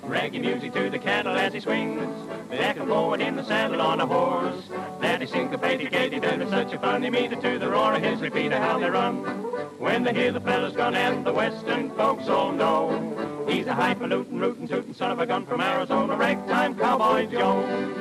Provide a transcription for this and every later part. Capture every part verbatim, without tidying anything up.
Reggae music to the cattle as he swings, back and forward in the saddle on a horse. That is syncopated, gated, and it's such a funny meter to the roar of his repeater how they run. When they hear the fella's gun and the western folks all know he's a highfalutin, rootin', tootin' son of a gun from Arizona, ragtime cowboy Joe.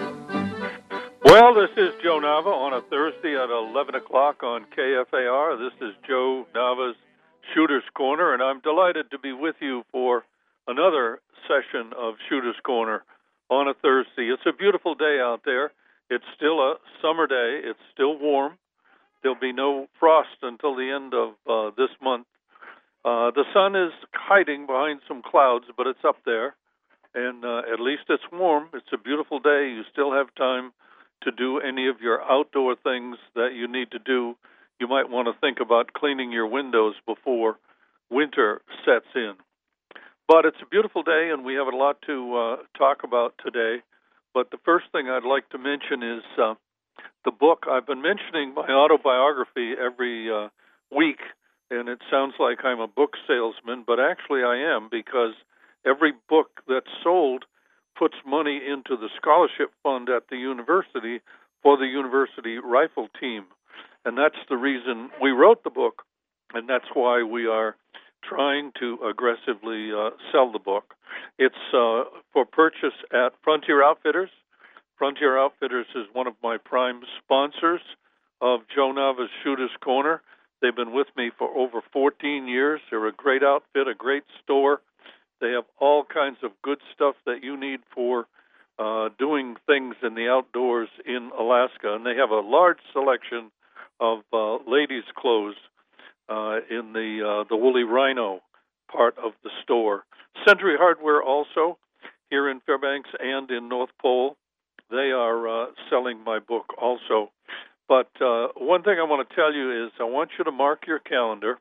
Well, this is Joe Nava on a Thursday at eleven o'clock on K F A R. This is Joe Nava's Shooter's Corner, and I'm delighted to be with you for another session of Shooter's Corner on a Thursday. It's a beautiful day out there. It's still a summer day. It's still warm. There'll be no frost until the end of uh, this month. Uh, the sun is hiding behind some clouds, but it's up there, and uh, at least it's warm. It's a beautiful day. You still have time to do any of your outdoor things that you need to do. You might want to think about cleaning your windows before winter sets in. But it's a beautiful day, and we have a lot to uh, talk about today. But the first thing I'd like to mention is uh, the book. I've been mentioning my autobiography every uh, week, and it sounds like I'm a book salesman, but actually I am, because every book that's sold puts money into the scholarship fund at the university for the university rifle team. And that's the reason we wrote the book, and that's why we are trying to aggressively uh, sell the book. It's uh, for purchase at Frontier Outfitters. Frontier Outfitters is one of my prime sponsors of Joe Nava's Shooter's Corner. They've been with me for over fourteen years. They're a great outfit, a great store. They have all kinds of good stuff that you need for uh, doing things in the outdoors in Alaska. And they have a large selection of uh, ladies' clothes uh, in the uh, the Woolly Rhino part of the store. Century Hardware also, here in Fairbanks and in North Pole. They are uh, selling my book also. But uh, one thing I want to tell you is I want you to mark your calendar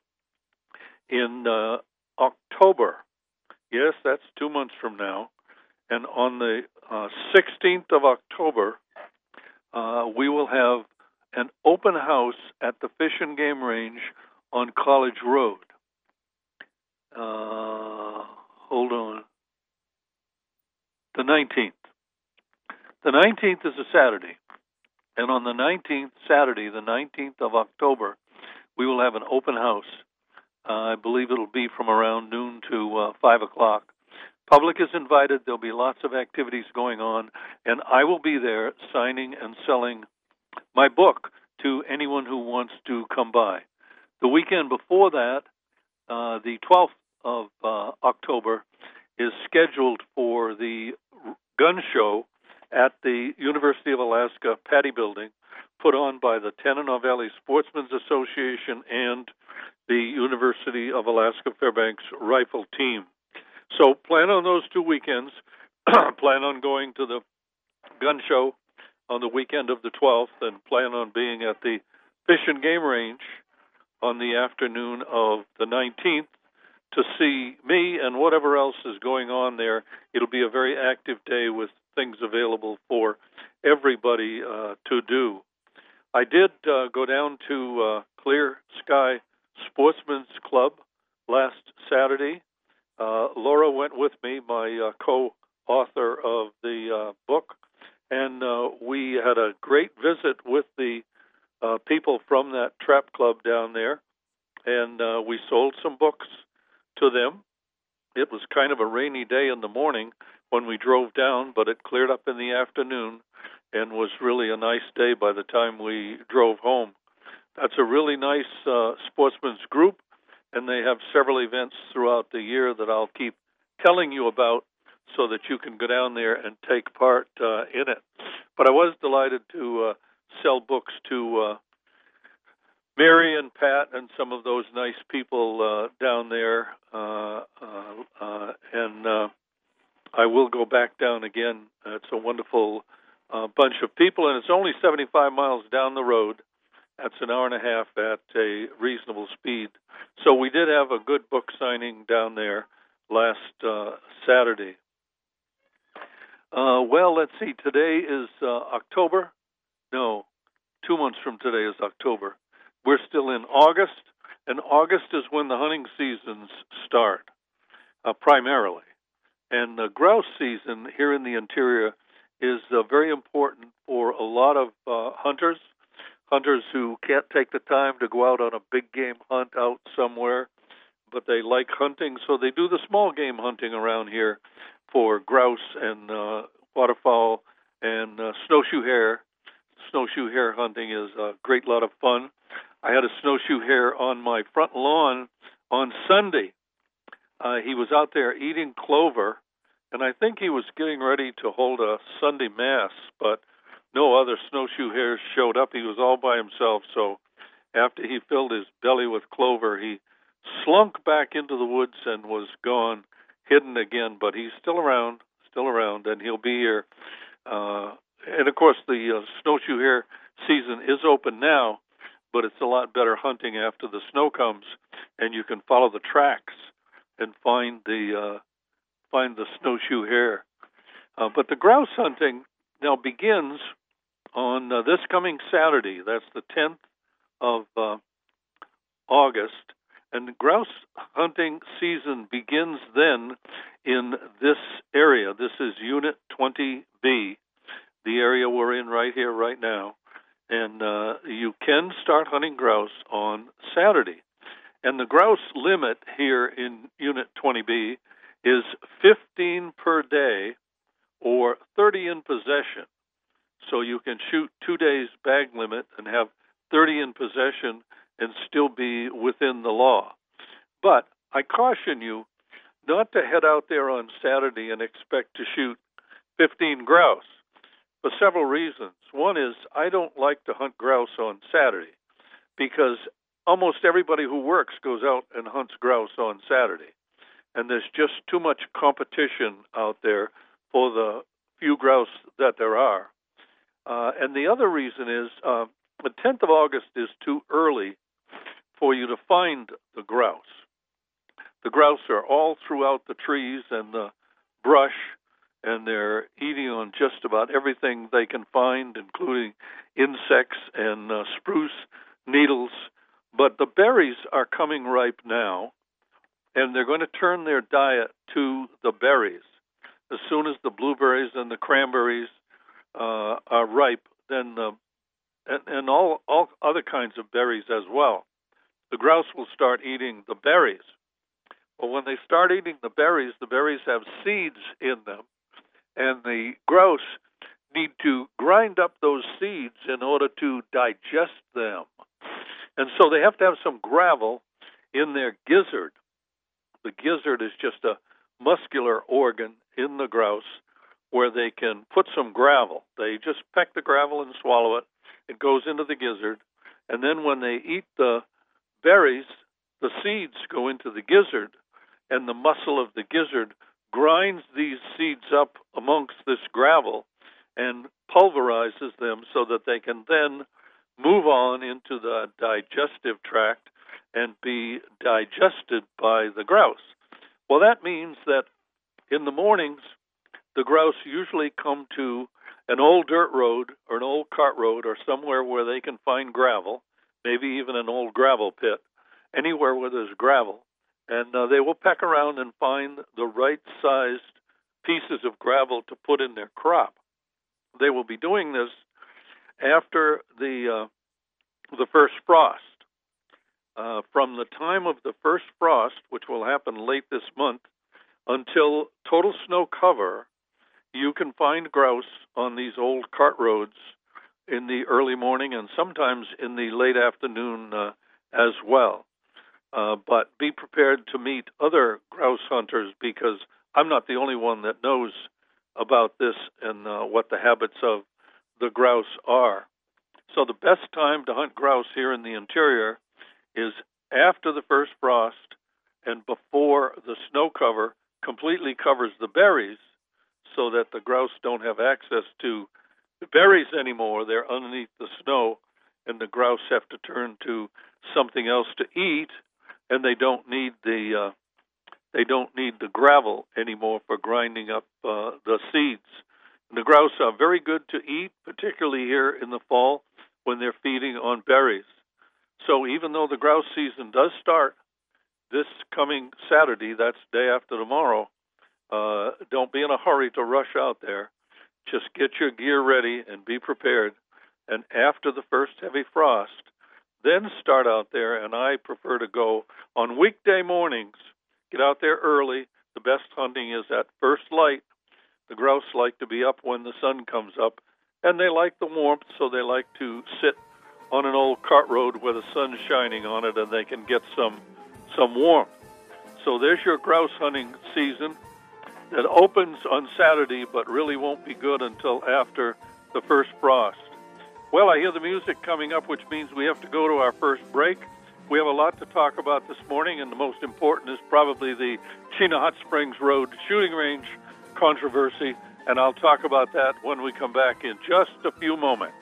in uh, October. Yes, that's two months from now. And on the uh, sixteenth of October, uh, we will have an open house at the Fish and Game Range on College Road. Uh, hold on. The nineteenth. The nineteenth is a Saturday. And on the nineteenth, Saturday, the nineteenth of October, we will have an open house. Uh, I believe it'll be from around noon to uh, five o'clock. Public is invited. There'll be lots of activities going on, and I will be there signing and selling my book to anyone who wants to come by. The weekend before that, uh, the twelfth of uh, October, is scheduled for the gun show at the University of Alaska Patty Building, put on by the Tanana Valley Sportsmen's Association and the University of Alaska Fairbanks Rifle Team. So plan on those two weekends. Plan on going to the gun show on the weekend of the twelfth, and plan on being at the Fish and Game Range on the afternoon of the nineteenth to see me and whatever else is going on there. It'll be a very active day with things available for everybody uh, to do. I did uh, go down to uh, Clear Sky Sportsman's Club last Saturday. Uh, Laura went with me, my uh, co-author of the uh, book, and uh, we had a great visit with the uh, people from that trap club down there, and uh, we sold some books to them. It was kind of a rainy day in the morning when we drove down, but it cleared up in the afternoon and was really a nice day by the time we drove home. That's a really nice uh, sportsman's group, and they have several events throughout the year that I'll keep telling you about so that you can go down there and take part uh, in it. But I was delighted to uh, sell books to uh, Mary and Pat and some of those nice people uh, down there, uh, uh, uh, and uh, I will go back down again. It's a wonderful uh, bunch of people, and it's only seventy-five miles down the road. That's an hour and a half at a reasonable speed. So we did have a good book signing down there last uh, Saturday. Uh, well, let's see. Today is uh, October. No, two months from today is October. We're still in August, and August is when the hunting seasons start, uh, primarily. And the grouse season here in the interior is uh, very important for a lot of uh, hunters, hunters who can't take the time to go out on a big game hunt out somewhere, but they like hunting, so they do the small game hunting around here for grouse and uh, waterfowl and uh, snowshoe hare. Snowshoe hare hunting is a great lot of fun. I had a snowshoe hare on my front lawn on Sunday. Uh, he was out there eating clover, and I think he was getting ready to hold a Sunday Mass, but no other snowshoe hares showed up. He was all by himself, so after he filled his belly with clover, he slunk back into the woods and was gone, hidden again, but he's still around, still around, and he'll be here. Uh, and, of course, the uh, snowshoe hare season is open now, but it's a lot better hunting after the snow comes, and you can follow the tracks and find the uh, find the snowshoe hare. Uh, but the grouse hunting now begins on uh, this coming Saturday. That's the tenth of uh, August. And the grouse hunting season begins then in this area. This is Unit twenty B, the area we're in right here, right now. And uh, you can start hunting grouse on Saturday. And the grouse limit here in Unit twenty B is fifteen per day or thirty in possession. So you can shoot two days bag limit and have thirty in possession and still be within the law. But I caution you not to head out there on Saturday and expect to shoot fifteen grouse for several reasons. One is I don't like to hunt grouse on Saturday because almost everybody who works goes out and hunts grouse on Saturday. And there's just too much competition out there for the few grouse that there are. Uh, and the other reason is uh, the tenth of August is too early for you to find the grouse. The grouse are all throughout the trees and the brush, and they're eating on just about everything they can find, including insects and uh, spruce needles. But the berries are coming ripe now, and they're going to turn their diet to the berries. As soon as the blueberries and the cranberries uh, are ripe, then the, and, and all, all other kinds of berries as well, the grouse will start eating the berries. Well, when they start eating the berries, the berries have seeds in them, and the grouse need to grind up those seeds in order to digest them. And so they have to have some gravel in their gizzard. The gizzard is just a muscular organ in the grouse where they can put some gravel. They just peck the gravel and swallow it. It goes into the gizzard. And then when they eat the berries, the seeds go into the gizzard, and the muscle of the gizzard grinds these seeds up amongst this gravel and pulverizes them so that they can then move on into the digestive tract and be digested by the grouse. Well, that means that in the mornings, the grouse usually come to an old dirt road or an old cart road or somewhere where they can find gravel, maybe even an old gravel pit, anywhere where there's gravel. And uh, they will peck around and find the right-sized pieces of gravel to put in their crop. They will be doing this after the uh, the first frost. Uh, from the time of the first frost, which will happen late this month, until total snow cover, you can find grouse on these old cart roads in the early morning and sometimes in the late afternoon uh, as well. Uh, but be prepared to meet other grouse hunters because I'm not the only one that knows about this and uh, what the habits of the grouse are. So the best time to hunt grouse here in the interior is after the first frost and before the snow cover completely covers the berries so that the grouse don't have access to the berries anymore. They're underneath the snow, and the grouse have to turn to something else to eat, and they don't need the uh, they don't need the gravel anymore for grinding up uh, the seeds. And the grouse are very good to eat, particularly here in the fall when they're feeding on berries. So even though the grouse season does start this coming Saturday, that's day after tomorrow, Uh, don't be in a hurry to rush out there. Just get your gear ready and be prepared. And after the first heavy frost, then start out there. And I prefer to go on weekday mornings. Get out there early. The best hunting is at first light. The grouse like to be up when the sun comes up, and they like the warmth, so they like to sit on an old cart road where the sun's shining on it and they can get some some warmth. So there's your grouse hunting season that opens on Saturday but really won't be good until after the first frost. Well, I hear the music coming up, which means we have to go to our first break. We have a lot to talk about this morning, and the most important is probably the Chena Hot Springs Road shooting range controversy, and I'll talk about that when we come back in just a few moments.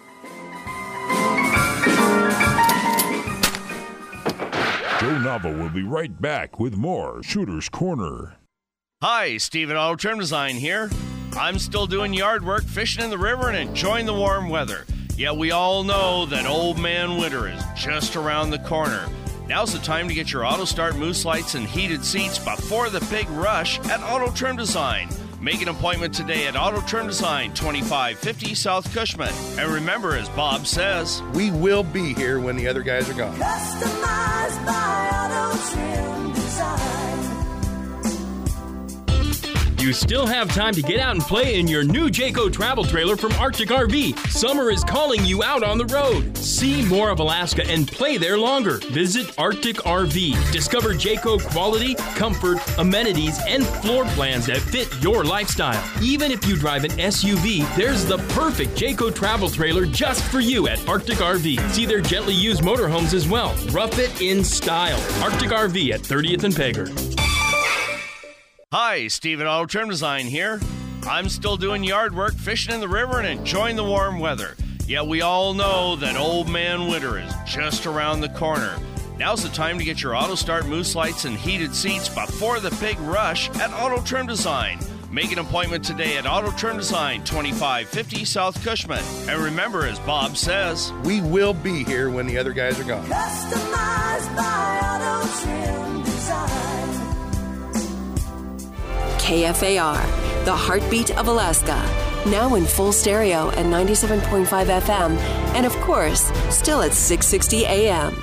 Joe Nava will be right back with more Shooter's Corner. Hi, Steven Auto Trim Design here. I'm still doing yard work, fishing in the river, and enjoying the warm weather. Yet we all know that old man winter is just around the corner. Now's the time to get your auto start moose lights and heated seats before the big rush at Auto Trim Design. Make an appointment today at Auto Trim Design, twenty-five fifty South Cushman. And remember, as Bob says, we will be here when the other guys are gone. Customized by Auto Trim Design. You still have time to get out and play in your new Jayco travel trailer from Arctic R V. Summer is calling you out on the road. See more of Alaska and play there longer. Visit Arctic R V. Discover Jayco quality, comfort, amenities, and floor plans that fit your lifestyle. Even if you drive an S U V, there's the perfect Jayco travel trailer just for you at Arctic R V. See their gently used motorhomes as well. Rough it in style. Arctic R V at thirtieth and Pager. Hi, Steven Auto Trim Design here. I'm still doing yard work, fishing in the river, and enjoying the warm weather. Yet we all know that old man winter is just around the corner. Now's the time to get your auto start moose lights and heated seats before the big rush at Auto Trim Design. Make an appointment today at Auto Trim Design, twenty-five fifty South Cushman. And remember, as Bob says, we will be here when the other guys are gone. Customized by Auto Trim Design. K F A R, the heartbeat of Alaska. Now in full stereo at ninety-seven point five F M. And of course, still at six sixty A M.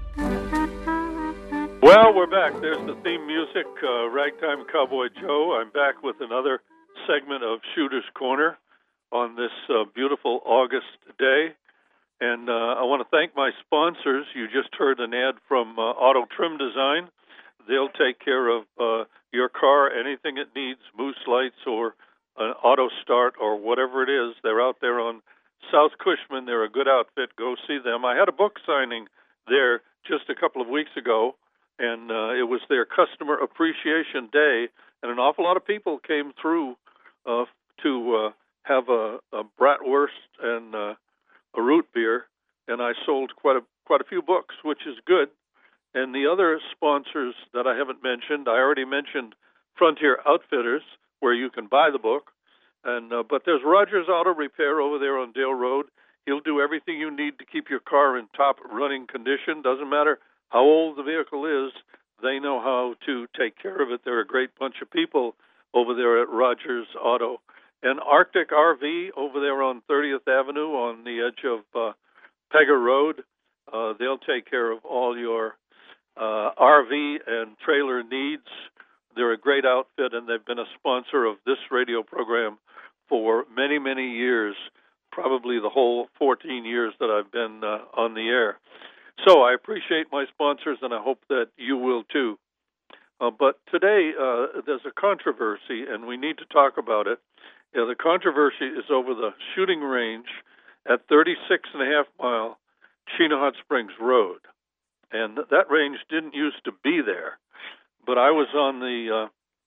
Well, we're back. There's the theme music, uh, Ragtime Cowboy Joe. I'm back with another segment of Shooter's Corner on this uh, beautiful August day. And uh, I want to thank my sponsors. You just heard an ad from uh, Auto Trim Design. They'll take care of uh, your car, anything it needs, moose lights or an auto start or whatever it is. They're out there on South Cushman. They're a good outfit. Go see them. I had a book signing there just a couple of weeks ago, and uh, it was their Customer Appreciation Day, and an awful lot of people came through uh, to uh, have a, a bratwurst and uh, a root beer, and I sold quite a quite a few books, which is good. And the other sponsors that I haven't mentioned, I already mentioned Frontier Outfitters, where you can buy the book. And uh, but there's Rogers Auto Repair over there on Dale Road. He'll do everything you need to keep your car in top running condition. Doesn't matter how old the vehicle is, they know how to take care of it. They're a great bunch of people over there at Rogers Auto. And Arctic R V over there on thirtieth Avenue on the edge of uh, Pegger Road. Uh, they'll take care of all your Uh, R V and trailer needs. They're a great outfit, and they've been a sponsor of this radio program for many, many years, probably the whole fourteen years that I've been uh, on the air. So I appreciate my sponsors, and I hope that you will too. Uh, but today uh, there's a controversy, and we need to talk about it. You know, the controversy is over the shooting range at thirty-six and a half mile Chena Hot Springs Road. And that range didn't used to be there, but I was on the uh,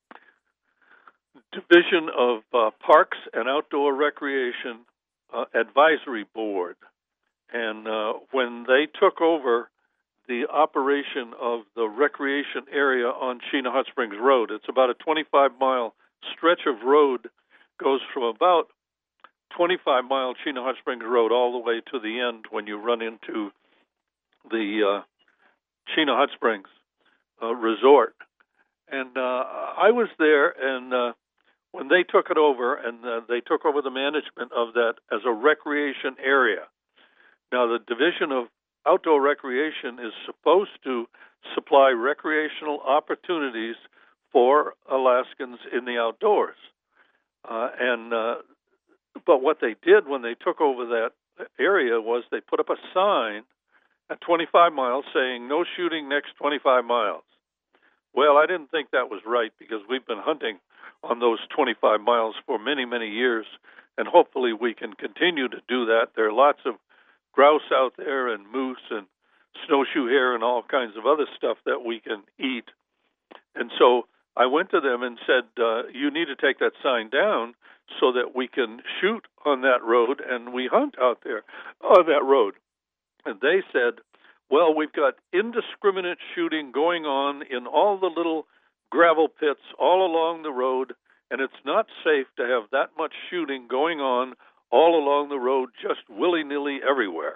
Division of uh, Parks and Outdoor Recreation uh, Advisory Board. And uh, when they took over the operation of the recreation area on Chena Hot Springs Road, it's about a twenty-five mile stretch of road, goes from about twenty-five mile Chena Hot Springs Road all the way to the end when you run into the uh, Chena Hot Springs uh, Resort. And uh, I was there, and uh, when they took it over, and uh, they took over the management of that as a recreation area. Now, the Division of Outdoor Recreation is supposed to supply recreational opportunities for Alaskans in the outdoors. Uh, and uh, but what they did when they took over that area was they put up a sign at twenty-five miles saying, no shooting next twenty-five miles. Well, I didn't think that was right because we've been hunting on those twenty-five miles for many, many years, and hopefully we can continue to do that. There are lots of grouse out there and moose and snowshoe hare and all kinds of other stuff that we can eat. And so I went to them and said, uh, you need to take that sign down so that we can shoot on that road and we hunt out there on that road. And they said, well, we've got indiscriminate shooting going on in all the little gravel pits all along the road, and it's not safe to have that much shooting going on all along the road just willy-nilly everywhere.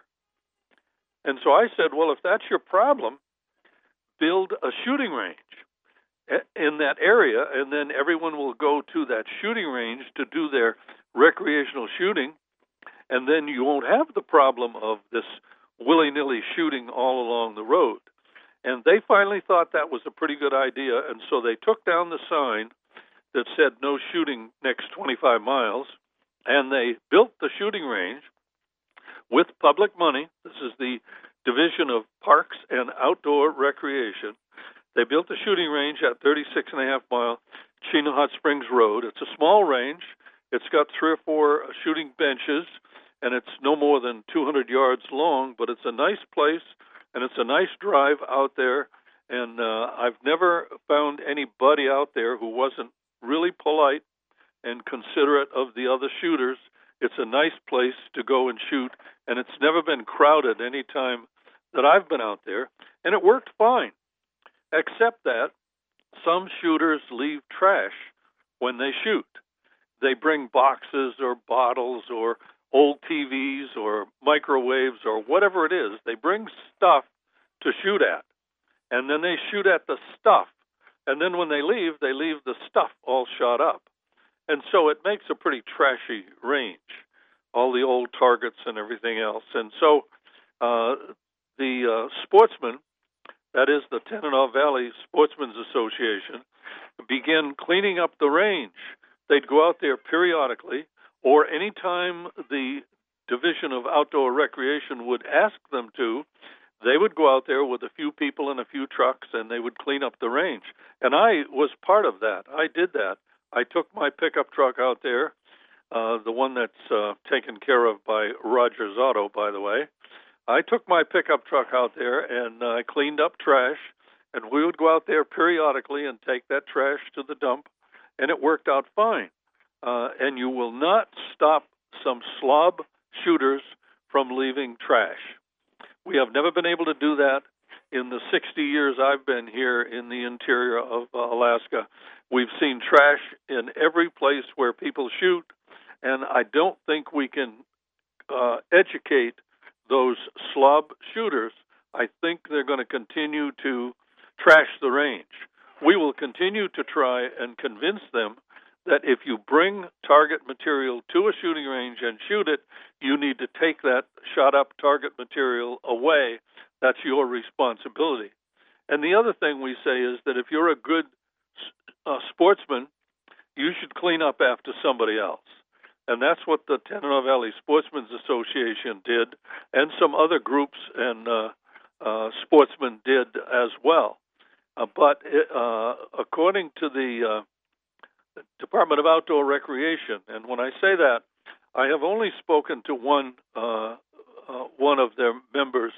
And so I said, well, if that's your problem, build a shooting range in that area, and then everyone will go to that shooting range to do their recreational shooting, and then you won't have the problem of this willy-nilly shooting all along the road. And they finally thought that was a pretty good idea, and so they took down the sign that said no shooting next twenty-five miles, and they built the shooting range with public money. This is the Division of Parks and Outdoor Recreation. They built the shooting range at thirty-six and a half mile Chino Hot Springs Road. It's a small range. It's got three or four shooting benches, and it's no more than two hundred yards long, but it's a nice place, and it's a nice drive out there. And uh, I've never found anybody out there who wasn't really polite and considerate of the other shooters. It's a nice place to go and shoot, and it's never been crowded any time that I've been out there, and it worked fine, except that some shooters leave trash when they shoot. They bring boxes or bottles or old T Vs or microwaves or whatever it is. They bring stuff to shoot at, and then they shoot at the stuff. And then when they leave, they leave the stuff all shot up. And so it makes a pretty trashy range, all the old targets and everything else. And so uh, the uh, sportsmen, that is the Tanana Valley Sportsmen's Association, began cleaning up the range. They'd go out there periodically, or any time the Division of Outdoor Recreation would ask them to, they would go out there with a few people and a few trucks, and they would clean up the range. And I was part of that. I did that. I took my pickup truck out there, uh, the one that's uh, taken care of by Rogers Auto, by the way. I took my pickup truck out there, and I uh, cleaned up trash, and we would go out there periodically and take that trash to the dump, and it worked out fine. Uh, and you will not stop some slob shooters from leaving trash. We have never been able to do that in the sixty years I've been here in the interior of uh, Alaska. We've seen trash in every place where people shoot, and I don't think we can uh, educate those slob shooters. I think they're going to continue to trash the range. We will continue to try and convince them that if you bring target material to a shooting range and shoot it, you need to take that shot-up target material away. That's your responsibility. And the other thing we say is that if you're a good uh, sportsman, you should clean up after somebody else. And that's what the Tanana Valley Sportsmen's Association did, and some other groups and uh, uh, sportsmen did as well. Uh, but it, uh, according to the uh, Department of Outdoor Recreation, and when I say that, I have only spoken to one uh, uh, one of their members,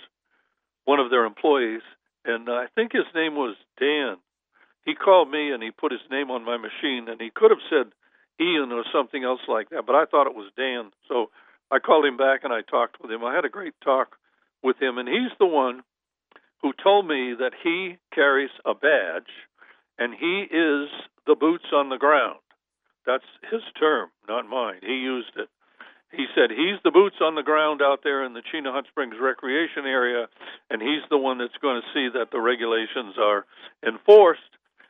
one of their employees, and I think his name was Dan. He called me and he put his name on my machine, and he could have said Ian or something else like that, but I thought it was Dan. So I called him back and I talked with him. I had a great talk with him, and he's the one who told me that he carries a badge, and he is the boots on the ground. That's his term, not mine. He used it. He said he's the boots on the ground out there in the Chino Hot Springs recreation area, and he's the one that's going to see that the regulations are enforced.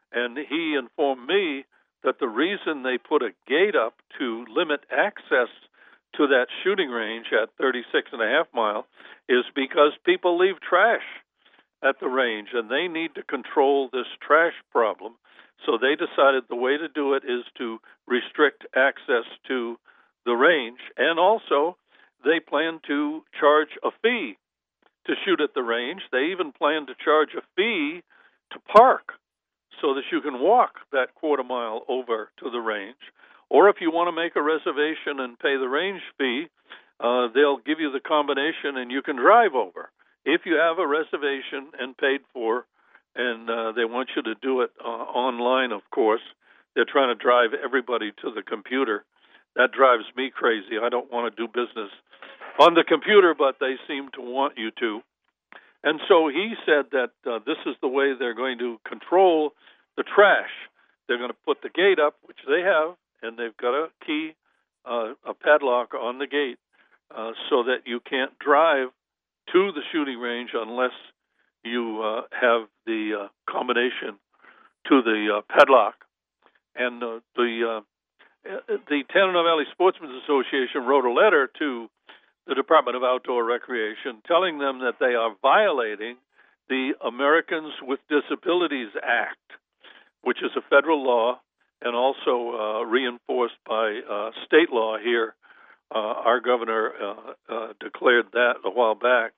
And he informed me that the reason they put a gate up to limit access to that shooting range at thirty-six and a half mile is because people leave trash at the range, and they need to control this trash problem. So they decided the way to do it is to restrict access to the range, and also they plan to charge a fee to shoot at the range. They even plan to charge a fee to park so that you can walk that quarter mile over to the range. Or if you want to make a reservation and pay the range fee, uh, they'll give you the combination and you can drive over. If you have a reservation and paid for, and uh, they want you to do it uh, online, of course. They're trying to drive everybody to the computer. That drives me crazy. I don't want to do business on the computer, but they seem to want you to. And so he said that uh, this is the way they're going to control the trash. They're going to put the gate up, which they have, and they've got a key, uh, a padlock on the gate, uh, so that you can't drive to the shooting range unless you uh, have the uh, combination to the uh, padlock. And uh, the uh, the Tanana Valley Sportsmen's Association wrote a letter to the Department of Outdoor Recreation telling them that they are violating the Americans with Disabilities Act, which is a federal law and also uh, reinforced by uh, state law here. Uh, our governor uh, uh, declared that a while back.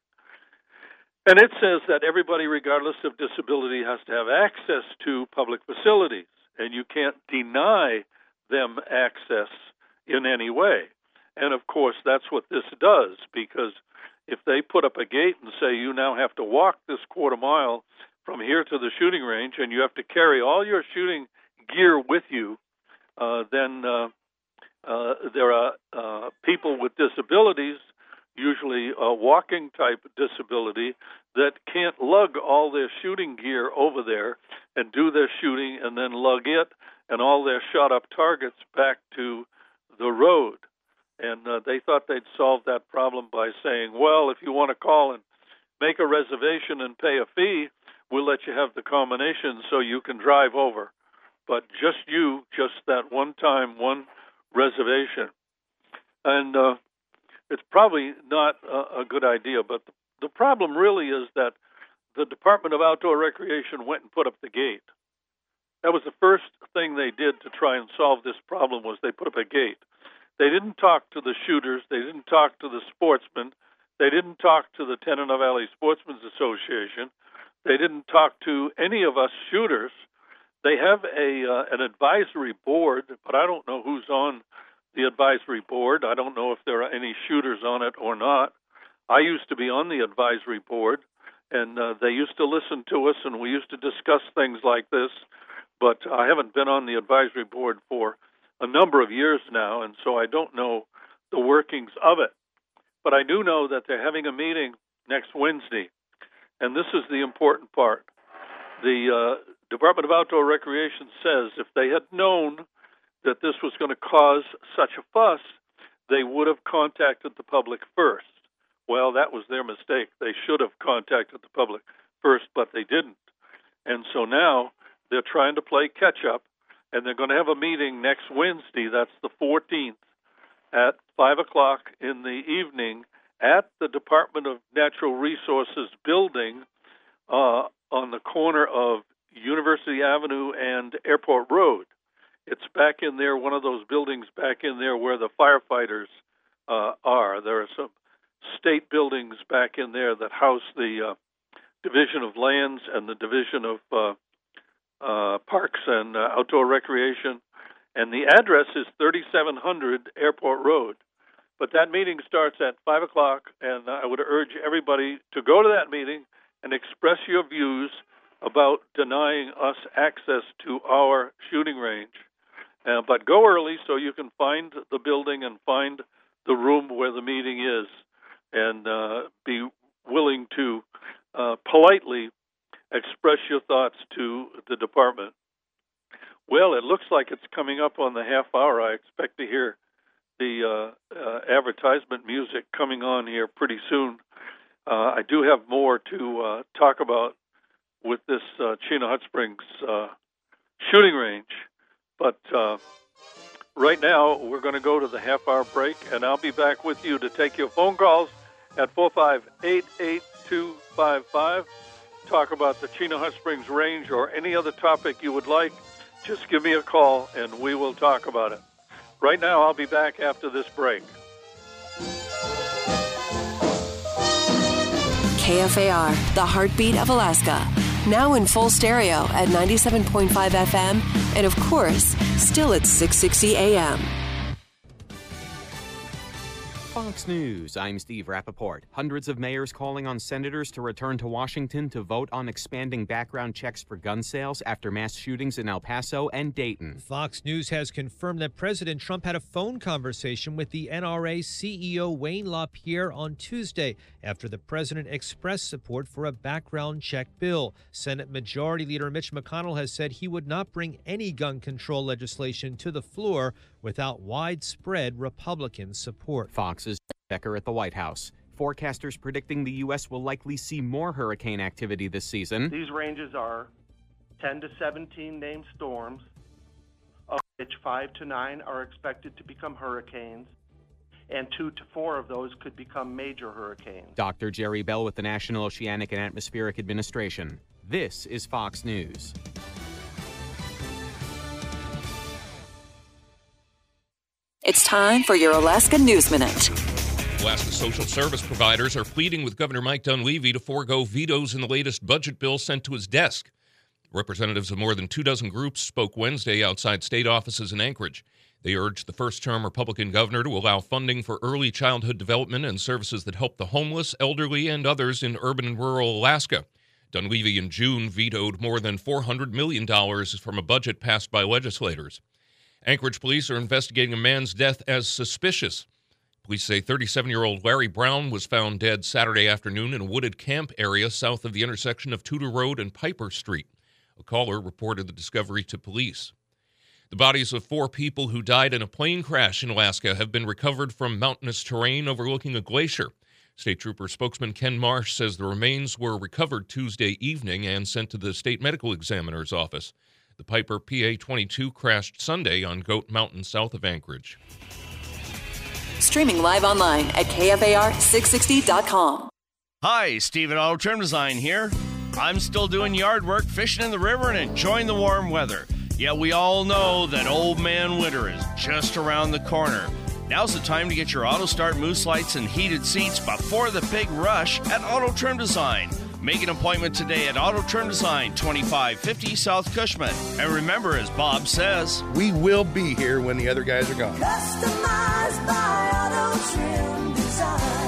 And it says that everybody, regardless of disability, has to have access to public facilities, and you can't deny them access in any way. And, of course, that's what this does, because if they put up a gate and say you now have to walk this quarter mile from here to the shooting range and you have to carry all your shooting gear with you, uh, then uh, uh, there are uh, people with disabilities, usually a walking-type disability, that can't lug all their shooting gear over there and do their shooting and then lug it and all their shot-up targets back to the road. And uh, they thought they'd solve that problem by saying, well, if you want to call and make a reservation and pay a fee, we'll let you have the combination so you can drive over. But just you, just that one time, one reservation. And uh, it's probably not a, a good idea, but the, the problem really is that the Department of Outdoor Recreation went and put up the gate. That was the first thing they did to try and solve this problem, was they put up a gate. They didn't talk to the shooters. They didn't talk to the sportsmen. They didn't talk to the Tanana Valley Sportsmen's Association. They didn't talk to any of us shooters. They have a uh, an advisory board, but I don't know who's on the advisory board. I don't know if there are any shooters on it or not. I used to be on the advisory board, and uh, they used to listen to us, and we used to discuss things like this, but I haven't been on the advisory board for a number of years now, and so I don't know the workings of it. But I do know that they're having a meeting next Wednesday, and this is the important part. The uh, Department of Outdoor Recreation says if they had known that this was going to cause such a fuss, they would have contacted the public first. Well, that was their mistake. They should have contacted the public first, but they didn't. And so now they're trying to play catch-up, and they're going to have a meeting next Wednesday, that's the fourteenth, at five o'clock in the evening at the Department of Natural Resources building uh, on the corner of University Avenue and Airport Road. It's back in there, one of those buildings back in there where the firefighters uh, are. There are some state buildings back in there that house the uh, Division of Lands and the Division of uh, uh, Parks and uh, Outdoor Recreation. And the address is thirty-seven hundred Airport Road. But that meeting starts at five o'clock, and I would urge everybody to go to that meeting and express your views about denying us access to our shooting range. Uh, but go early so you can find the building and find the room where the meeting is, and uh, be willing to uh, politely express your thoughts to the department. Well, it looks like it's coming up on the half hour. I expect to hear the uh, uh, advertisement music coming on here pretty soon. Uh, I do have more to uh, talk about with this uh, Chena Hot Springs uh, shooting range. But uh, right now, we're going to go to the half-hour break, and I'll be back with you to take your phone calls at four five eight, eight two five five. Talk about the Chino Hot Springs Range or any other topic you would like. Just give me a call, and we will talk about it. Right now, I'll be back after this break. K F A R, the heartbeat of Alaska. Now in full stereo at ninety-seven point five F M, and of course, still at six sixty A M. Fox News, I'm Steve Rappaport. Hundreds of mayors calling on senators to return to Washington to vote on expanding background checks for gun sales after mass shootings in El Paso and Dayton. Fox News has confirmed that President Trump had a phone conversation with the N R A C E O Wayne LaPierre on Tuesday after the president expressed support for a background check bill. Senate Majority Leader Mitch McConnell has said he would not bring any gun control legislation to the floor without widespread Republican support. Fox's Becker at the White House. Forecasters predicting the U S will likely see more hurricane activity this season. These ranges are ten to seventeen named storms, of which five to nine are expected to become hurricanes, and two to four of those could become major hurricanes. Doctor Jerry Bell with the National Oceanic and Atmospheric Administration. This is Fox News. It's time for your Alaska News Minute. Alaska social service providers are pleading with Governor Mike Dunleavy to forego vetoes in the latest budget bill sent to his desk. Representatives of more than two dozen groups spoke Wednesday outside state offices in Anchorage. They urged the first-term Republican governor to allow funding for early childhood development and services that help the homeless, elderly, and others in urban and rural Alaska. Dunleavy in June vetoed more than four hundred million dollars from a budget passed by legislators. Anchorage police are investigating a man's death as suspicious. Police say thirty-seven-year-old Larry Brown was found dead Saturday afternoon in a wooded camp area south of the intersection of Tudor Road and Piper Street. A caller reported the discovery to police. The bodies of four people who died in a plane crash in Alaska have been recovered from mountainous terrain overlooking a glacier. State Trooper spokesman Ken Marsh says the remains were recovered Tuesday evening and sent to the state medical examiner's office. The Piper P A twenty-two crashed Sunday on Goat Mountain south of Anchorage. Streaming live online at K F A R six sixty dot com. Hi, Stephen Auto Trim Design here. I'm still doing yard work, fishing in the river, and enjoying the warm weather. Yet we all know that old man winter is just around the corner. Now's the time to get your auto start moose lights and heated seats before the big rush at Auto Trim Design. Make an appointment today at Auto Trim Design, twenty-five fifty South Cushman. And remember, as Bob says, we will be here when the other guys are gone. Customized by Auto Trim Design.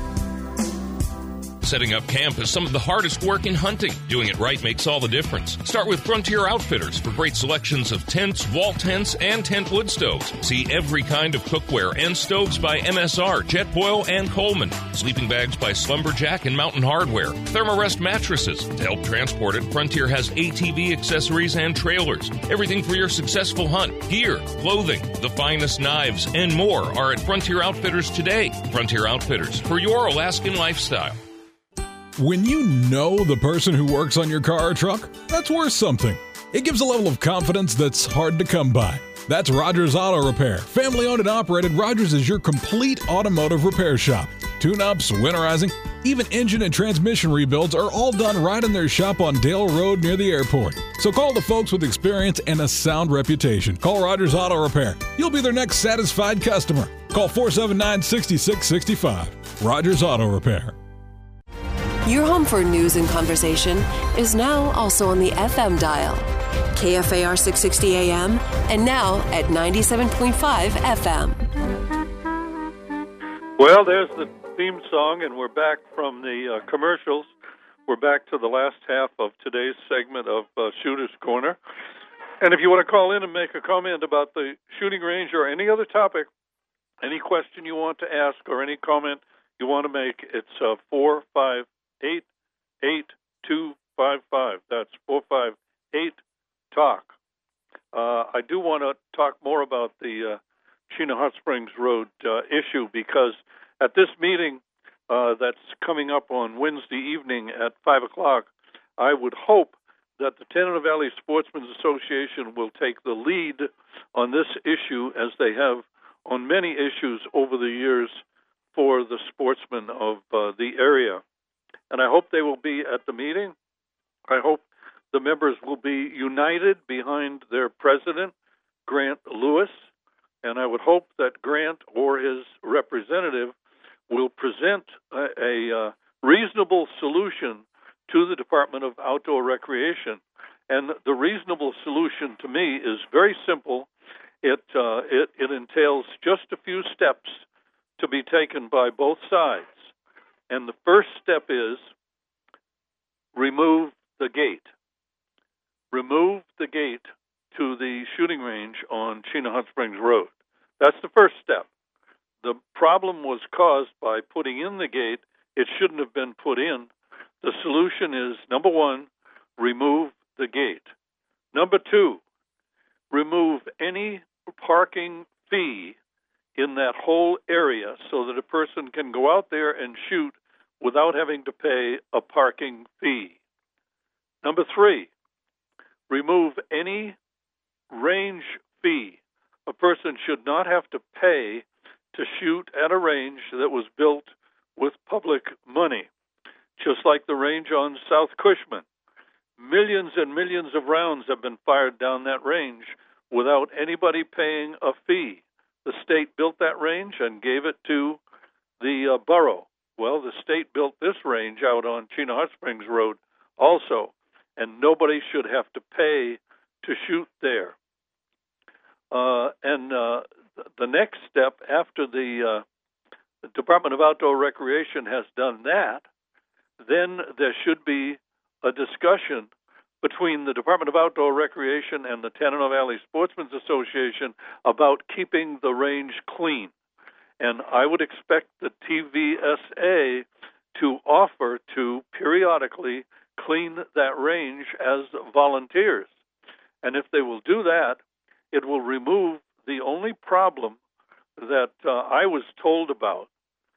Setting up camp is some of the hardest work in hunting. Doing it right makes all the difference. Start with Frontier Outfitters for great selections of tents, wall tents, and tent wood stoves. See every kind of cookware and stoves by M S R, Jetboil, and Coleman. Sleeping bags by Slumberjack and Mountain Hardware. Thermarest mattresses. To help transport it, Frontier has A T V accessories and trailers. Everything for your successful hunt. Gear, clothing, the finest knives, and more are at Frontier Outfitters today. Frontier Outfitters, for your Alaskan lifestyle. When you know the person who works on your car or truck, that's worth something. It gives a level of confidence that's hard to come by. That's Rogers Auto Repair. Family owned and operated, Rogers is your complete automotive repair shop. Tune-ups, winterizing, even engine and transmission rebuilds are all done right in their shop on Dale Road near the airport. So call the folks with experience and a sound reputation. Call Rogers Auto Repair. You'll be their next satisfied customer. Call four seven nine, six six six five. Rogers Auto Repair. Your home for news and conversation is now also on the F M dial. K F A R six sixty A M and now at ninety-seven point five F M. Well, there's the theme song, and we're back from the uh, commercials. We're back to the last half of today's segment of uh, Shooter's Corner. And if you want to call in and make a comment about the shooting range or any other topic, any question you want to ask or any comment you want to make, it's uh, four five eight, eight two five five. That's four five eight, talk. Uh, I do want to talk more about the uh, Chino Hot Springs Road uh, issue because at this meeting uh, that's coming up on Wednesday evening at five o'clock, I would hope that the Tanana Valley Sportsmen's Association will take the lead on this issue, as they have on many issues over the years for the sportsmen of uh, the area. And I hope they will be at the meeting. I hope the members will be united behind their president, Grant Lewis, and I would hope that Grant or his representative will present a, a uh, reasonable solution to the Department of Outdoor Recreation. And the reasonable solution to me is very simple. It, uh, it, it entails just a few steps to be taken by both sides. And the first step is remove the gate. Remove the gate to the shooting range on Chena Hot Springs Road. That's the first step. The problem was caused by putting in the gate. It shouldn't have been put in. The solution is, number one, remove the gate. Number two, remove any parking fee in that whole area so that a person can go out there and shoot without having to pay a parking fee. Number three, remove any range fee. A person should not have to pay to shoot at a range that was built with public money, just like the range on South Cushman. Millions and millions of rounds have been fired down that range without anybody paying a fee. The state built that range and gave it to the uh, borough. Well, the state built this range out on Chena Hot Springs Road also, and nobody should have to pay to shoot there. Uh, and uh, the next step after the, uh, the Department of Outdoor Recreation has done that, then there should be a discussion between the Department of Outdoor Recreation and the Tanana Valley Sportsmen's Association about keeping the range clean. And I would expect the T V S A to offer to periodically clean that range as volunteers. And if they will do that, it will remove the only problem that uh, I was told about